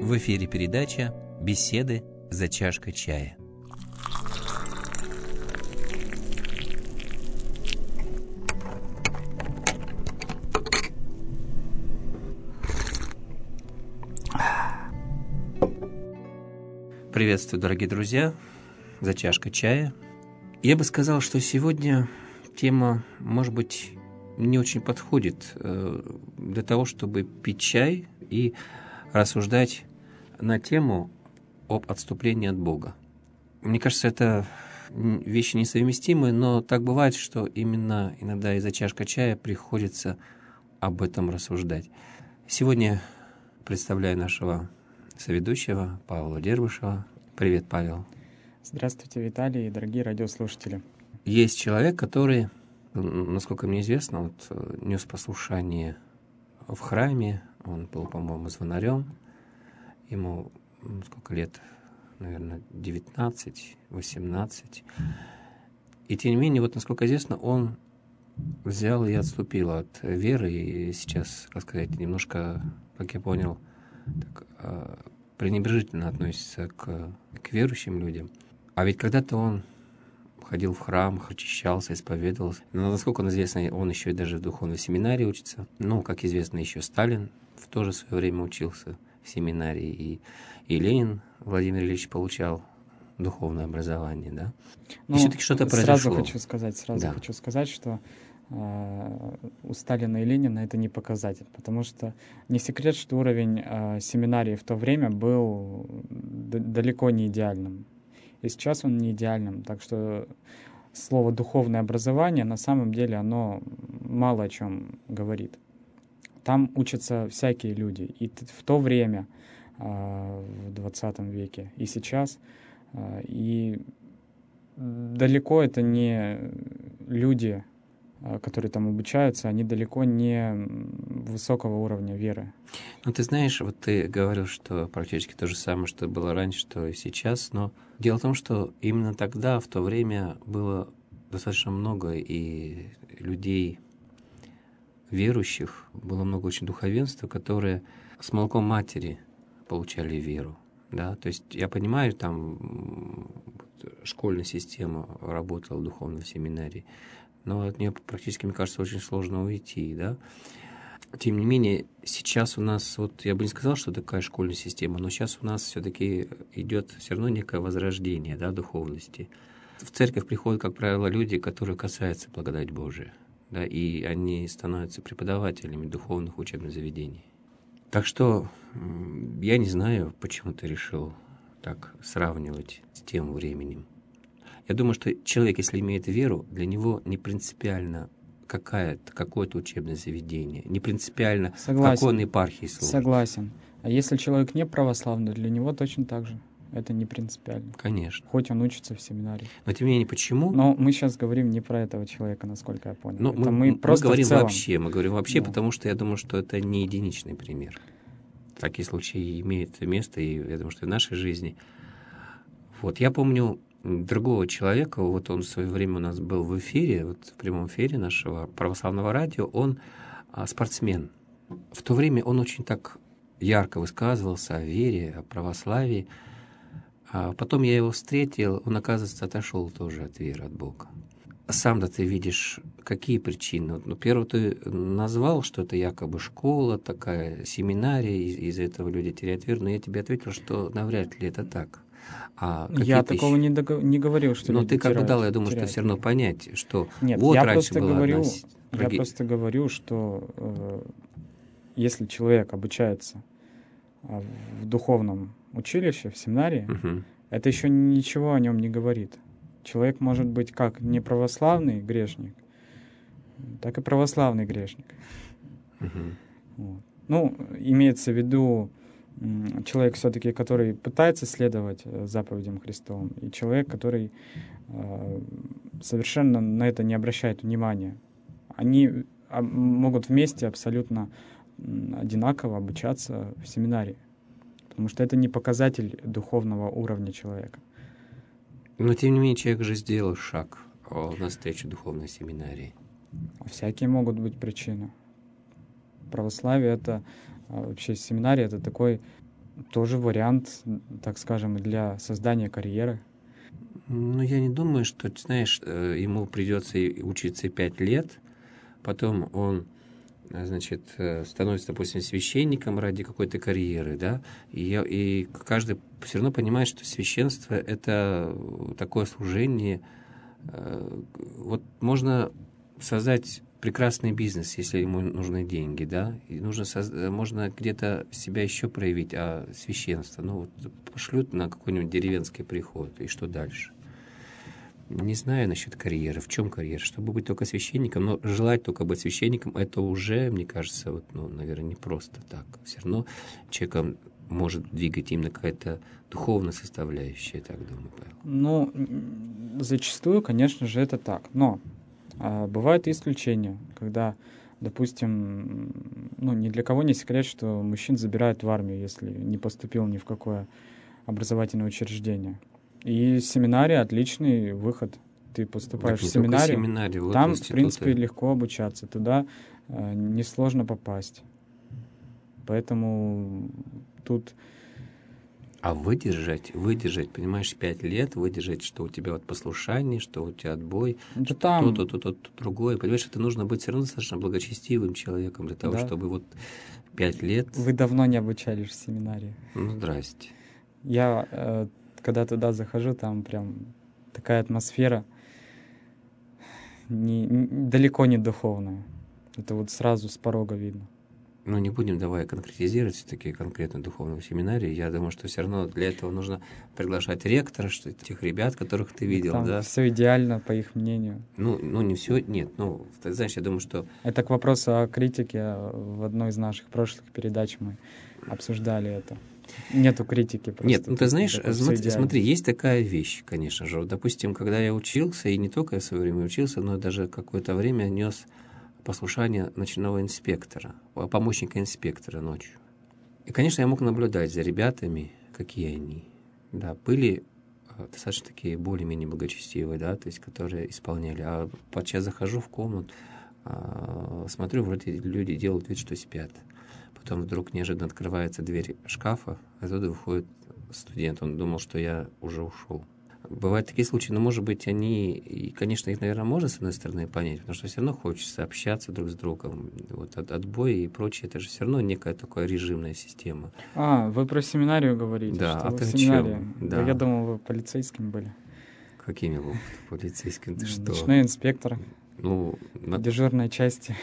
В эфире передача «Беседы за чашкой чая». Приветствую, дорогие друзья, за чашкой чая. Я бы сказал, что сегодня тема, может быть, не очень подходит для того, чтобы пить чай и рассуждать на тему об отступлении от Бога. Мне кажется, это вещи несовместимые, но так бывает, что именно иногда из-за чашки чая приходится об этом рассуждать. Сегодня представляю нашего соведущего Павла Дербышева. Привет, Павел. Здравствуйте, Виталий и дорогие радиослушатели. Есть человек, который, насколько мне известно, нес послушание в храме. Он был, по-моему, звонарем. Ему сколько лет? Наверное, 19, 18. И тем не менее, насколько известно, он взял и отступил от веры. И сейчас, как сказать, немножко, как я понял, пренебрежительно относится к верующим людям. А ведь когда-то он ходил в храм, очищался, исповедовался. Но, насколько он известно, он еще и даже в духовной семинарии учится. Как известно, еще Сталин в то же свое время учился в семинарии. И Ленин Владимир Ильич получал духовное образование, да? И все-таки что-то произошло. Сразу хочу сказать, что у Сталина и Ленина это не показатель, потому что не секрет, что уровень семинарии в то время был далеко не идеальным. И сейчас он не идеальным, так что слово «духовное образование» на самом деле оно мало о чем говорит. Там учатся всякие люди, и в то время, в 20 веке, и сейчас, и далеко это не люди, которые там обучаются, они далеко не высокого уровня веры. Ты знаешь, ты говорил, что практически то же самое, что было раньше, что и сейчас, но дело в том, что именно тогда, в то время, было достаточно много и людей верующих, было много очень духовенства, которые с молоком матери получали веру. Да? То есть я понимаю, там школьная система работала в духовной семинарии, но от нее практически, мне кажется, очень сложно уйти, да. Тем не менее, сейчас у нас, я бы не сказал, что такая школьная система, но сейчас у нас все-таки идет все равно некое возрождение, да, духовности. В церковь приходят, как правило, люди, которые касаются благодати Божией, да, и они становятся преподавателями духовных учебных заведений. Так что я не знаю, почему ты решил так сравнивать с тем временем. Я думаю, что человек, если имеет веру, для него не принципиально какое-то учебное заведение, не принципиально, в какой он епархии служит. Согласен. А если человек не православный, для него точно так же. Это не принципиально. Конечно. Хоть он учится в семинарии. Но тем не менее, почему? Но мы сейчас говорим не про этого человека, насколько я понял. Мы говорим вообще, да. Потому что я думаю, что это не единичный пример. Такие случаи имеют место, и я думаю, что и в нашей жизни. Я помню другого человека, он в свое время у нас был в эфире, в прямом эфире нашего православного радио, он спортсмен. В то время он очень так ярко высказывался о вере, о православии. А потом я его встретил, он, оказывается, отошел тоже от веры, от Бога. Сам-то ты видишь, какие причины. Первое, ты назвал, что это якобы школа, такая семинария, из-за этого люди теряют веру, но я тебе ответил, что навряд ли это так. Я такого не говорил, что люди ты как бы дал, я думаю, что все равно понять, что раньше была Я просто говорю, что если человек обучается в духовном училище, в семинарии, это еще ничего о нем не говорит. Человек может быть как не православный грешник, так и православный грешник. Имеется в виду человек все-таки, который пытается следовать заповедям Христовым, и человек, который совершенно на это не обращает внимания. Они могут вместе абсолютно одинаково обучаться в семинарии, потому что это не показатель духовного уровня человека. Но, тем не менее, человек же сделал шаг навстречу духовной семинарии. Всякие могут быть причины. Православие — это вообще семинария — это такой Тоже вариант, так скажем, для создания карьеры. Ну, я не думаю, что, ты знаешь, ему придется учиться 5 лет, потом он, значит, становится, допустим, священником ради какой-то карьеры, да, и каждый все равно понимает, что священство — это такое служение. Вот можно создать прекрасный бизнес, если ему нужны деньги, да, и можно где-то себя еще проявить, а священство, ну, вот пошлют на какой-нибудь деревенский приход, и что дальше? Не знаю насчет карьеры. В чем карьера? Чтобы быть только священником, но желать только быть священником, это уже, мне кажется, вот, ну, наверное, не просто так. Все равно человеком может двигать именно какая-то духовная составляющая, я так думаю, Павел. Ну, зачастую, конечно же, это так. Но бывают и исключения, когда, допустим, ну, ни для кого не секрет, что мужчин забирают в армию, если не поступил ни в какое образовательное учреждение. И семинария — отличный выход. Ты поступаешь в семинарию, Вот там, институты. в принципе, легко обучаться, туда несложно попасть. Поэтому тут... А выдержать, понимаешь, 5 лет, выдержать, что у тебя вот послушание, что у тебя отбой, Да что там... то, другое. Понимаешь, это нужно быть все равно достаточно благочестивым человеком для того, Да. чтобы вот 5 лет... Вы давно не обучались в семинарии. Ну, здрасте. Я, когда туда захожу, там прям такая атмосфера далеко не духовная. Это вот сразу с порога видно. Ну, не будем давай конкретизировать все-таки конкретно духовную семинарию. Я думаю, что все равно для этого нужно приглашать ректора, что тех ребят, которых ты видел, там да. Все идеально, по их мнению. Ну, не все, нет. Ну, ты знаешь, я думаю, что... Это к вопросу о критике. В одной из наших прошлых передач мы обсуждали это. Нету критики просто. Нет, ну ты знаешь, смотри, есть такая вещь, конечно же. Вот, допустим, когда я учился, и не только я в свое время учился, но даже какое-то время нес послушание ночного инспектора, помощника инспектора ночью. И, конечно, я мог наблюдать за ребятами, какие они. Да, были достаточно такие более-менее благочестивые, да, то есть, которые исполняли. А подчас захожу в комнату, смотрю, вроде люди делают вид, что спят. Потом вдруг неожиданно открывается дверь шкафа, а оттуда выходит студент. Он думал, что я уже ушел. Бывают такие случаи, но, может быть, и, конечно, их, наверное, можно, с одной стороны, понять, потому что все равно хочется общаться друг с другом. Вот отбой и прочее, это же все равно некая такая режимная система. Вы про семинарию говорите? Да, что а вы ты в семинарии? Да. Я думал, вы полицейским были. Какими вы полицейскими? Ты что? Ночной инспектор. Ну, в дежурной части.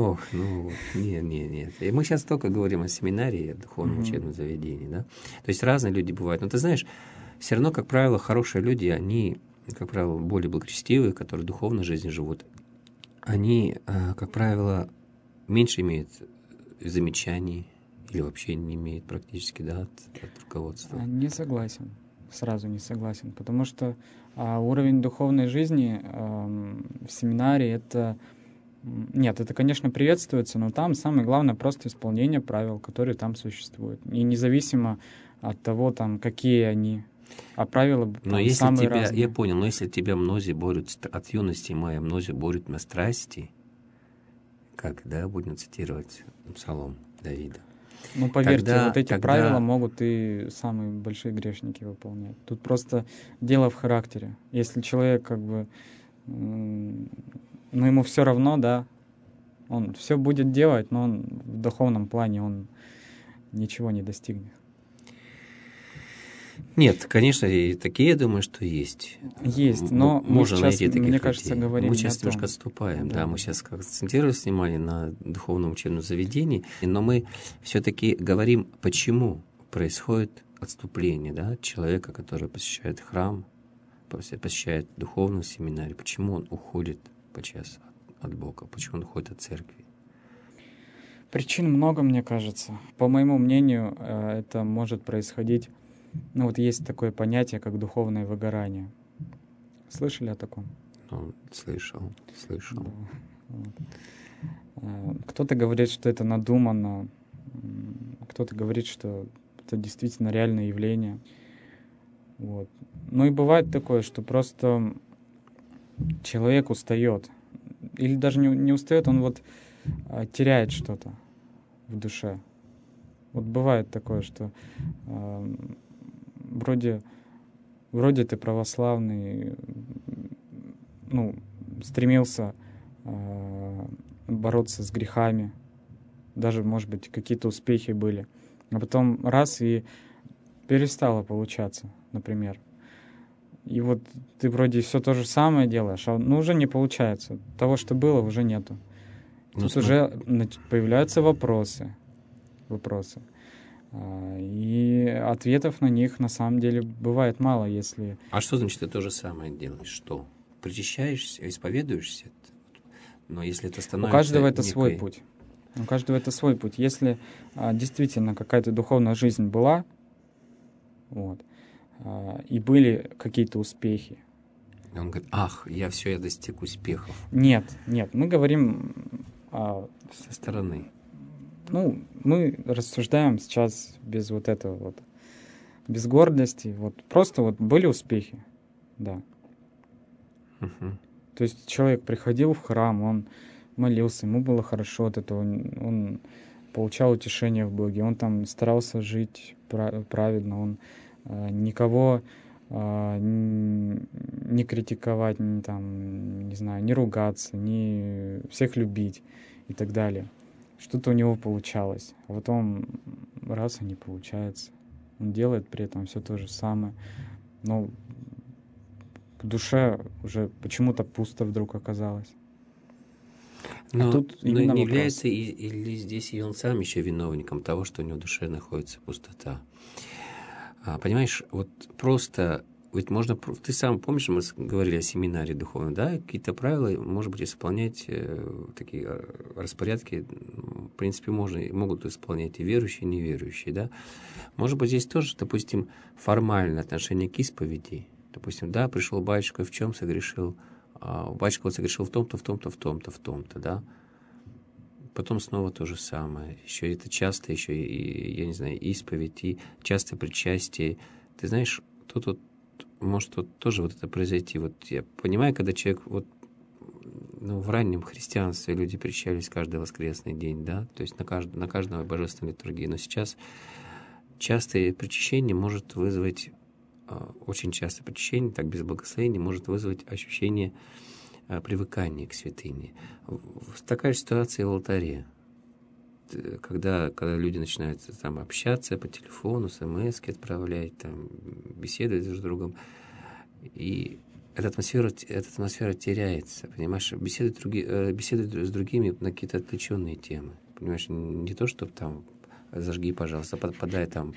Нет. И мы сейчас только говорим о семинарии, о духовном учебном заведении, да. То есть разные люди бывают. Но ты знаешь, все равно, как правило, хорошие люди, они, как правило, более благочестивые, которые духовной жизнью живут, они, как правило, меньше имеют замечаний или вообще не имеют практически, да, от руководства. Не согласен. Сразу не согласен. Потому что уровень духовной жизни в семинарии это... Нет, это, конечно, приветствуется, но там самое главное просто исполнение правил, которые там существуют. И независимо от того, там, какие они. А правила но если самые тебя, разные. Я понял, но если тебя мнози борют, от юности моя мнози борют на страсти, как, да, будем цитировать Псалом Давида. Ну, поверьте, вот эти правила могут и самые большие грешники выполнять. Тут просто дело в характере. Если человек как бы... Ну, ему все равно, да, он все будет делать, но он в духовном плане он ничего не достигнет. Нет, конечно, и такие, я думаю, что есть. Есть, но можно мы сейчас, найти таких мне кажется, людей. говорим Мы сейчас не о том. немножко отступаем, да, мы сейчас акцентируем внимание на духовном учебном заведении, но мы все-таки говорим, почему происходит отступление, да, человека, который посещает храм, посещает духовную семинарию, почему он уходит подчас от Бога, почему он уходит от церкви. Причин много, мне кажется. По моему мнению, это может происходить. Ну вот есть такое понятие, как духовное выгорание. Слышали о таком? Ну, слышал. Да. Вот. Кто-то говорит, что это надуманно, кто-то говорит, что это действительно реальное явление. Вот. Ну и бывает такое, что просто человек устает. Или даже не устает, он вот теряет что-то в душе. Вот бывает такое, что вроде ты православный, ну, стремился бороться с грехами, даже, может быть, какие-то успехи были, а потом раз и перестало получаться, например. И вот ты вроде все то же самое делаешь, а уже не получается. Того, что было, уже нету. Тут уже появляются вопросы. И ответов на них на самом деле бывает мало, если... А что значит ты то же самое делаешь? Что? Причащаешься, исповедуешься? Но если это становится... У каждого это свой путь. У каждого это свой путь. Если действительно какая-то духовная жизнь была, вот, и были какие-то успехи. И он говорит, я достиг успехов. Нет, мы говорим... со стороны. Ну, мы рассуждаем сейчас без вот этого вот, без гордости. Вот просто вот были успехи, да. Угу. То есть человек приходил в храм, он молился, ему было хорошо от этого, он получал утешение в Боге, он там старался жить праведно, он никого не критиковать, не ругаться, не всех любить и так далее. Что-то у него получалось, а потом раз и не получается. Он делает при этом все то же самое, но в душе уже почему-то пусто вдруг оказалось. Но тут не является или здесь и он сам еще виновником того, что у него в душе находится пустота. Понимаешь, вот просто, ведь можно, ты сам помнишь, мы говорили о семинаре духовном, да, какие-то правила, может быть, исполнять, такие распорядки, в принципе, могут исполнять и верующие, и неверующие, да. Может быть, здесь тоже, допустим, формальное отношение к исповеди. Допустим, да, пришел батюшка, в чем согрешил? Батюшка вот согрешил в том-то, в том-то, в том-то, в том-то, да. Потом снова то же самое. Еще это часто, еще и, я не знаю, исповедь, и часто причастие. Ты знаешь, тут может тоже вот это произойти. Вот я понимаю, когда человек в раннем христианстве люди причащались каждый воскресный день, да, то есть на каждого божественной литургии. Но сейчас частое причащение может вызвать, очень частое причащение, так без благословения, может вызвать ощущение привыкания к святыне. Такая же ситуация и в алтаре. Когда люди начинают там общаться по телефону, смс-ки отправлять, там, беседовать друг с другом, и эта атмосфера теряется, понимаешь, беседуют с другими на какие-то отвлеченные темы, понимаешь, не то, чтобы там зажги, пожалуйста, подай там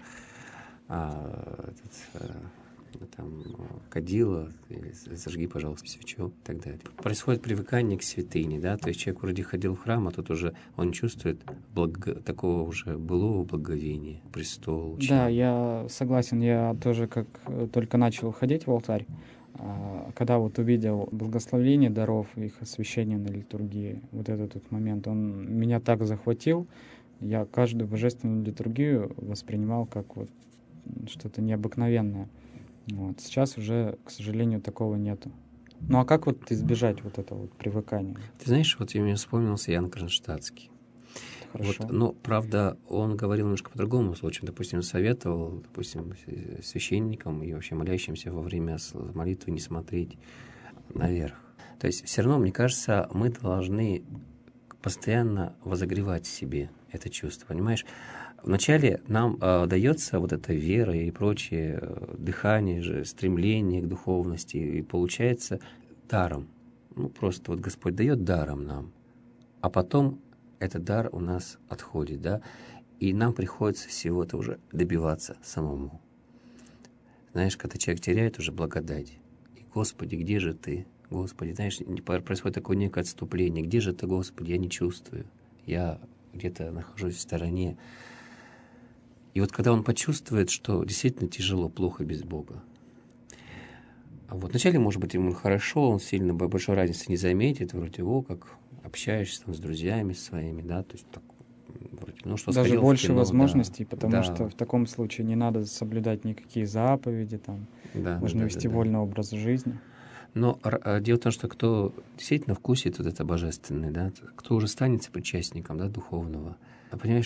кадила, или зажги, пожалуйста, свечу и так далее. Происходит привыкание к святыне, да, то есть человек вроде ходил в храм, а тут уже он чувствует такого уже былого благовения, престол. Да, я согласен, я тоже как только начал ходить в алтарь, когда вот увидел благословение даров, их освящение на литургии, вот этот момент, он меня так захватил, я каждую божественную литургию воспринимал как вот что-то необыкновенное. Вот. Сейчас уже, к сожалению, такого нету. Ну а как вот избежать вот этого вот привыкания? Ты знаешь, вот мне вспомнился Иоанн Кронштадтский. Хорошо. Вот, правда, он говорил немножко по-другому случаю. Допустим, советовал, священникам и вообще молящимся во время молитвы не смотреть наверх. То есть все равно, мне кажется, мы должны постоянно возогревать в себе это чувство, понимаешь? Вначале нам дается вот эта вера и прочее, дыхание, стремление к духовности, и получается даром. Просто вот Господь дает даром нам, а потом этот дар у нас отходит, да, и нам приходится всего-то уже добиваться самому. Знаешь, когда человек теряет уже благодать, и Господи, где же Ты? Господи, знаешь, происходит такое некое отступление. Где же Ты, Господи? Я не чувствую. Я где-то нахожусь в стороне. И вот когда он почувствует, что действительно тяжело, плохо без Бога, вот вначале, может быть, ему хорошо, он сильно большой разницы не заметит, вроде, как общаешься там с друзьями своими, да, то есть так, вроде, что даже больше кино, возможностей, да, потому что в таком случае не надо соблюдать никакие заповеди, там, можно вести вольный образ жизни. Но дело в том, что кто действительно вкусит вот это божественное, да, кто уже станет причастником, да, духовного, понимаешь,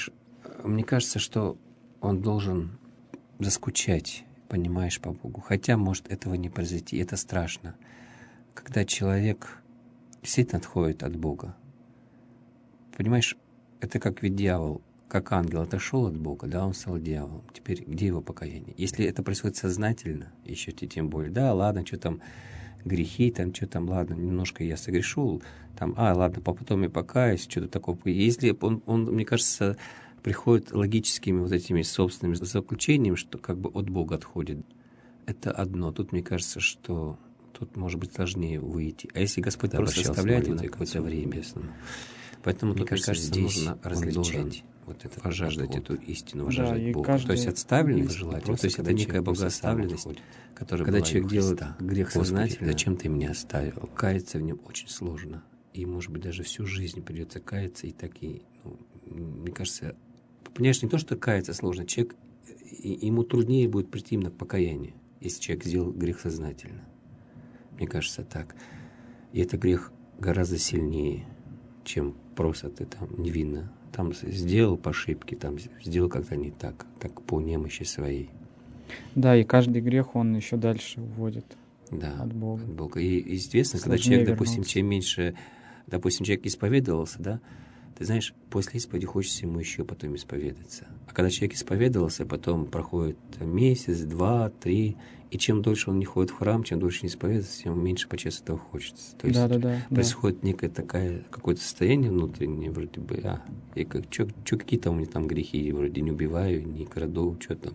Мне кажется, что он должен заскучать, понимаешь, по Богу. Хотя, может, этого не произойти. Это страшно. Когда человек действительно отходит от Бога. Понимаешь, это как ведь дьявол, как ангел отошел от Бога, да, он стал дьяволом. Теперь где его покаяние? Если это происходит сознательно, еще тем более, да, ладно, что там грехи, там, что там, ладно, немножко я согрешил, там, ладно, потом я покаюсь, что-то такое. Если он, мне кажется, приходит логическими вот этими собственными заключениями, что как бы от Бога отходит, это одно. Тут, мне кажется, что тут, может быть, сложнее выйти. А если Господь просто оставляет его на какое-то время, поэтому тут, мне кажется, здесь нужно различать, вот это, пожаждать эту истину, уважать Бога. То есть отставленность, то есть это некая богооставленность, которая когда человек делает грех сознательно, зачем ты меня оставил? Каяться в нем очень сложно. И, может быть, даже всю жизнь придется каяться, и так и, мне кажется, понимаешь, не то, что каяться сложно, человек, ему труднее будет прийти именно к покаянию, если человек сделал грех сознательно. Мне кажется, так. И это грех гораздо сильнее, чем просто ты там невинно там сделал по ошибке, там сделал как-то не так, так по немощи своей. Да, и каждый грех, он еще дальше уводит от Бога. От Бога. И естественно, когда человек, допустим, чем меньше, допустим, человек исповедовался, да, ты знаешь, после исповеди хочется ему еще потом исповедаться. А когда человек исповедовался, потом проходит месяц, 2, 3, и чем дольше он не ходит в храм, чем дольше не исповедуется, тем меньше почему-то этого хочется. То есть происходит некое такое, какое-то состояние внутреннее, вроде бы, какие там у меня там грехи, я вроде не убиваю, не краду, что там,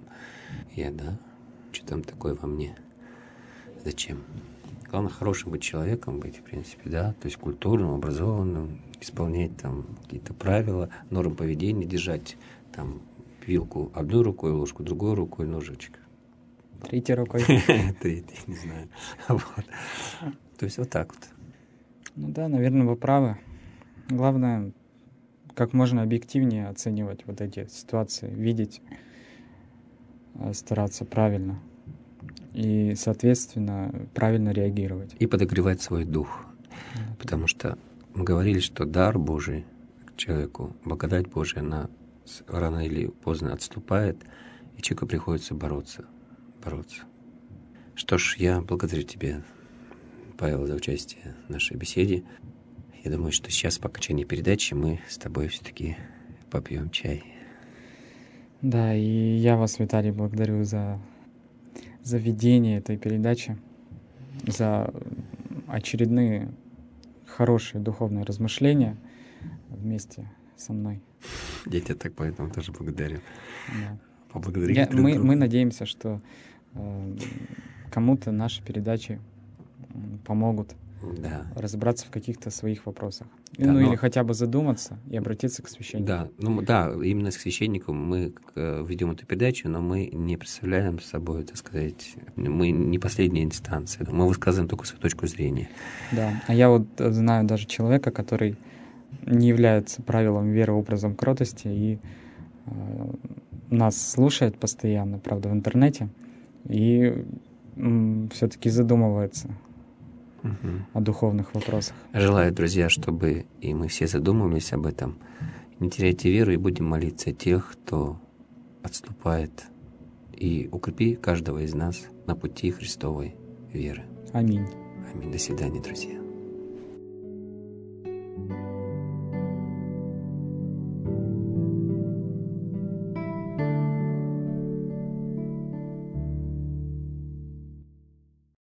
что там такое во мне, зачем? Главное, хорошим быть человеком, быть, в принципе, да, то есть культурным, образованным, исполнять там какие-то правила, нормы поведения, держать там вилку одной рукой, ложку другой рукой, ножичек. Третьей рукой. Третьей, не знаю. Вот. То есть вот так вот. Ну да, наверное, вы правы. Главное, как можно объективнее оценивать вот эти ситуации, видеть, стараться правильно и, соответственно, правильно реагировать. И подогревать свой дух. Да. Потому что мы говорили, что дар Божий к человеку, благодать Божия, она рано или поздно отступает, и человеку приходится бороться. Что ж, я благодарю тебя, Павел, за участие в нашей беседе. Я думаю, что сейчас по окончании передачи мы с тобой все-таки попьем чай. Да, и я вас, Виталий, благодарю за ведение этой передачи, за очередные хорошие духовные размышления вместе со мной. Я тебя так поэтому тоже благодарю. Да. Поблагодарить мы надеемся, что кому-то наши передачи помогут разобраться в каких-то своих вопросах. Или хотя бы задуматься и обратиться к священнику. Именно к священнику мы ведем эту передачу, но мы не представляем собой, так сказать, мы не последняя инстанция. Мы высказываем только свою точку зрения. Да, а я вот знаю даже человека, который не является правилом веры, образом кротости, и нас слушает постоянно, правда, в интернете, и все-таки задумывается о духовных вопросах. Желаю, друзья, чтобы и мы все задумывались об этом. Не теряйте веру и будем молиться о тех, кто отступает. И укрепи каждого из нас на пути Христовой веры. Аминь. Аминь. До свидания, друзья.